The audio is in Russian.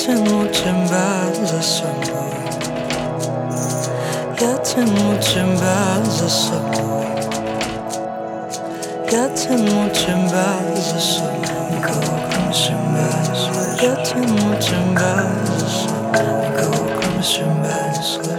тяну тебя за собой. Я тяну тебя за собой. Я тяну тебя за собой. Go себя. Я тяну тебя за собой. Go себя.